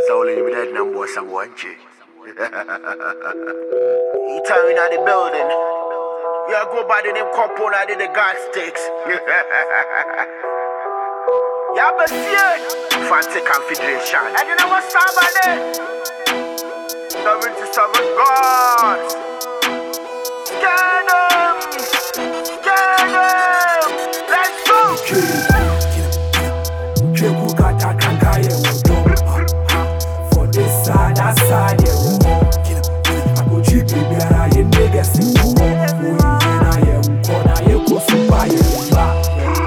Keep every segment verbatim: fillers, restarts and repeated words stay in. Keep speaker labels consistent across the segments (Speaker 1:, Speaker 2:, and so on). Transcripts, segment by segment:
Speaker 1: Stolen you with that number some one chick. He turning out the building. Yeah, go by the name Corpon, I did the God sticks. Yeah, but yeah, Fancy Confederation. And you know what's up by there? seventy-seven gods. Scan them! Scan them! Let's go!
Speaker 2: For this side, that side, yeah. I go cheap, baby, and I niggas in the home. I am corner, you go super, you back.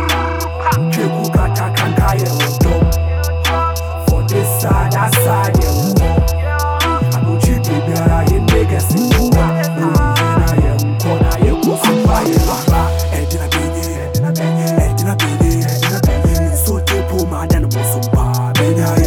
Speaker 2: For this side, that side, yeah. I go cheap, baby, and I niggas in the home. I am corner, you go super, you back. And then I be there, and then I be there, and then I be there, and then I be there. So they pull my down the most of my baby.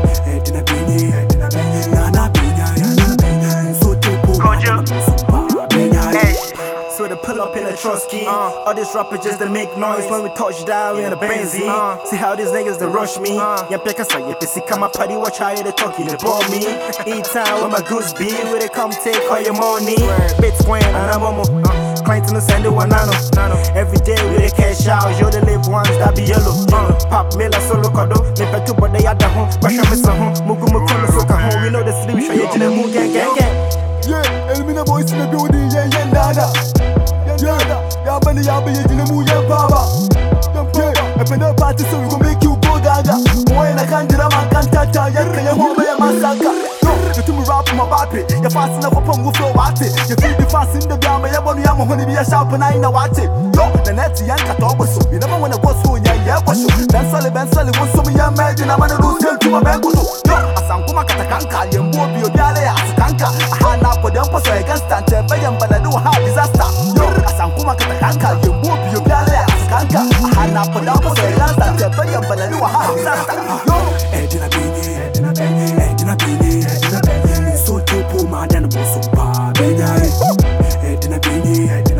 Speaker 3: So they pull up in a Trotsky. uh, All these rappers just they make noise. When we touch down, we in a benzine. uh, See how these niggas they rush me. Yeah, pick us up, yeah, see come my party, watch how they talking, they bore me. Eat time with my goose be, where they come take all your money. Bitcoin and I'm on client no send one nano. Every day we they cash out, you the live ones that be yellow. Uh, Pop Miller solo kodo, me petu but they at the home. Basha me sa home, mugu mugu soka home. We know the sleep, show you the moon gang gang gang.
Speaker 4: Yeah, Elmina boys in the building, yeah, yeah, dada. Yeah, yeah, Benny, yeah, be in the moon, yeah, baba. Yeah, if I party, so we gon' make you go gaga. Boy, I can't do that, man, can't touch ya, yeah, can you hold me, yeah, massacre? Yo, you to me rap my bappy, you're fast enough upon go flow, what it? You feel the fast in the drama, yeah, but I'm gonna be a sharp and I know what it. Yo, the net, yeah, cat over so. You never wanna go so, yeah, yeah, for sure. Ben Sally, Ben Sally, wants some, yeah, imagine I'm gonna lose to my bank. Yo, I sang Kuma Katakanka, you won't be a galley, as Kanka. I had now for them, so I can stand there, but I don't have disaster. Yo, I sang Kuma Katakanka, you won't be a galley, as Kanka. I had now for them, so I can stand there, but I don't have disaster. Yo,
Speaker 2: Edina Bini, Edina Bini, Edina Bini, Edina Bini. So to pull my down the boss of Babina. Edina Bini, Edina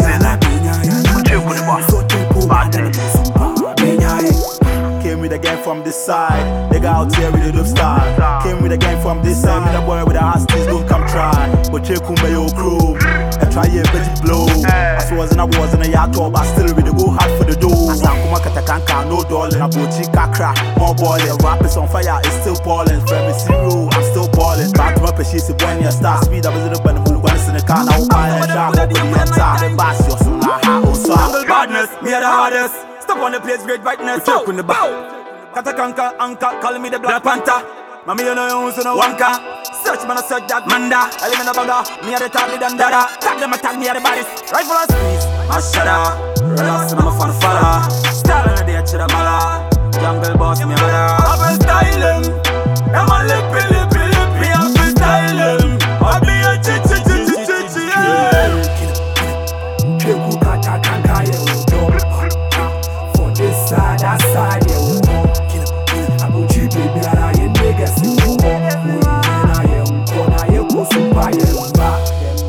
Speaker 2: Bini, so to pull my down the boss of Babina.
Speaker 3: Came with a gang from this side, they got out here with the dope style. Came with a gang from this side, with a boy with the hosties, don't come try. But you kumbe your crew, and try your bitch blow. As was and I was in a yacht, but still with the go hard for the door. As I'm Kuma Katakanka, no dollar, I bought Chikakra, more boiling. Rap is on fire, it's still boiling. Femi zero, I'm still balling. Back to my she's a one year star. Speed up is in the band, who wants in the car, now buy a job, but the entire bass, you're so like how so.
Speaker 5: Badness, me are the hardest. Stop on the place, great brightness. Talk on the bow. Katakanka, Anka, call me the Black Panther. Mammy, you know, you know, Wanka. Search man, I search that Manda. I live in a bagger, me are the target and dada. Tag them, attack me, are the bodies. Rifle and squeeze, Mashada. Relax, and I'm a fan fella. Style on the day, Chidamala. Jungle boss, me mother. I've been styling. I'm a lippy, lippy, lippy. I've been styling. I'll be a chichi, chichi, chichi, yeah.
Speaker 2: For this side, that side, yeah. I go cheap, baby, and I ain't niggas in the home. I am corner, you go super, yeah, back.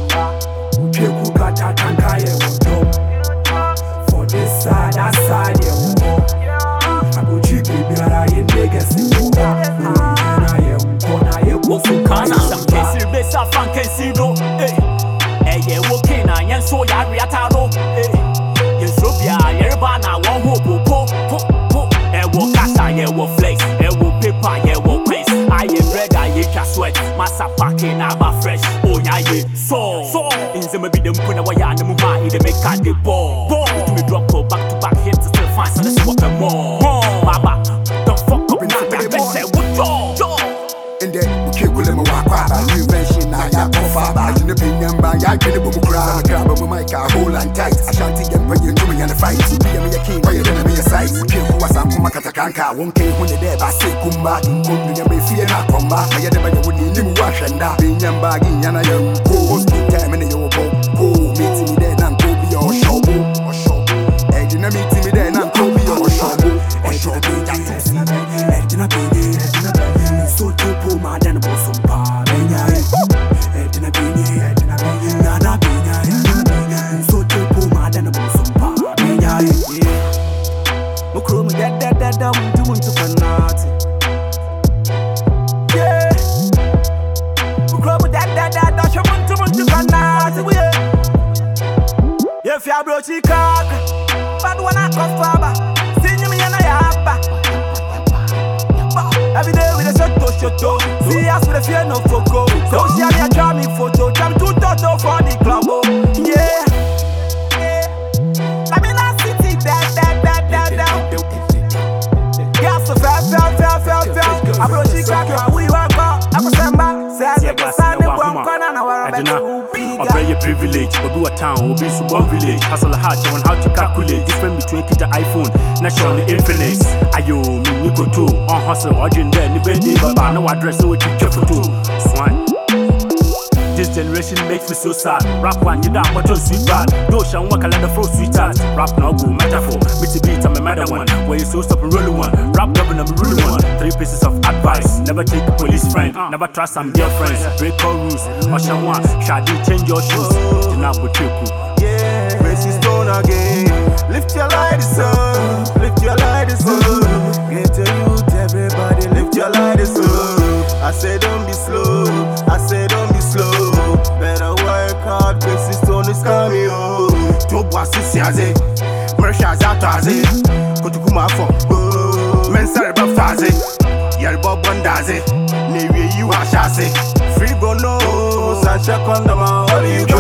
Speaker 2: For this side, that side, yeah. I go cheap, baby, and I ain't niggas in the home. I am corner, you go super,
Speaker 5: Some cases, best of fun can see no. Hey, yeah, okay, now, and so ya reatano. Hey, yes, Rubia, Yerbana, one hope, po, po, po. Eh, wo casa, yeah, wo flex. Eh, wo paper, yeah, wo paste. I am red, I am sweat. Massa packing, I'm a fresh. Oh, yeah, yeah, so, so. In the maybe them put away and move my in the make a the ball. Ball, to me drop go back to back, hit to still find so let's walk more. Mama, don't fuck up, not that best, say, what y'all?
Speaker 4: in the Kikulim Waka, invention, I got Papa, in the Pingham by I get a book crowd, grab a mic, a hole and tight. I shan't think and put you to me and a fight. Be a king, by your enemy aside. Kill was a Kumakatanka, won't came when the dead, I say Kumba, and come to me fear not come back. I had never would need to wash and that being young bagging, and I am go, time in your boat, go, meeting me there and go be your show, or show. And you know, meeting me there and go be your show, or show. And you know, so to pull my den about some bar, and I be Nana be so to pull my den about some bar, and I no crew, get that, that, that, down to Fanati. Yeah.
Speaker 3: bro Chicago. Bad one I come faba. See me and I yapa. Every day with a shot shoto. See us with a fear no foco. So she had a charming photo. Jam two toto for the club. Yeah. I'm in a city that that that that that. Yeah, so fair fair fair fair fair. I bro Chicago. We walk up. I'm a samba. Say I get Sunday one corner now.
Speaker 5: Obey your privilege, or do a town, or be one village. Hustle hard on how to calculate difference between the iPhone, national infinite. Ayo, me go to on hustle, or in there, ni bedi baba, no address, so what you careful to. Swan. This generation makes me so sad. Rap one, you down, but on sweet bad. No shall walk a lot of frost sweet art. Rap now go metaphor. Bitty beat, I'm a mad one. Where you so stop and roll one. Rap governor, I'm a ruling one. Three pieces of advice. Never take a police friend. Never trust some girlfriends. Break all rules. Ocean one, shady change your shoes. Dinabo Chiku.
Speaker 3: Yeah, Gracie Stone again. Lift your light, son. Lift your light, son. Get to youth, everybody. Lift your light, son. I say don't be slow. I say don't be slow. Better work hard, Gracie Stone is coming home. Job was six years, Marsha's out as it. Kotukuma for men sorry about Fazi. Yerbob one does it. Maybe you are chassis. Free go no, Sancha Condama, all you go.